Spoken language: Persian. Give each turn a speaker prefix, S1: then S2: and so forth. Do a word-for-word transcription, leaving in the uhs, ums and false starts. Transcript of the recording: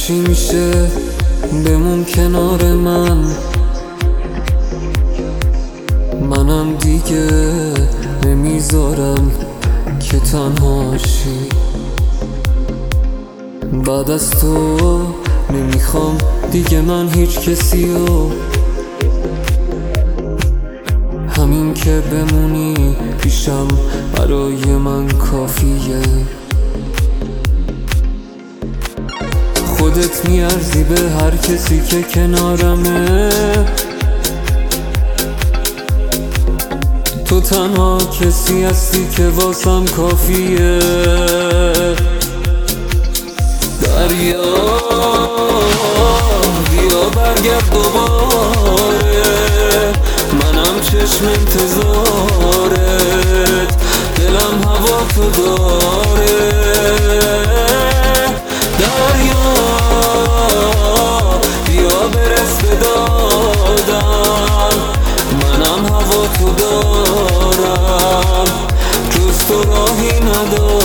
S1: هرچی میشه بمون کنار من، منم دیگه نمیذارم که تنهاشی. بعد از تو نمیخوام دیگه من هیچ کسیو، همین که بمونی پیشم برای من کافیه. خودت میارزی به هر کسی که کنارمه، تو تنها کسی هستی که واسم کافیه. دریا بیا برگرد دوباره، منم چشم انتظارت، دلم هوا تو داره. دریا بیا برس به دادم، منم هوا تو دارم، جز تو راهی ندارم.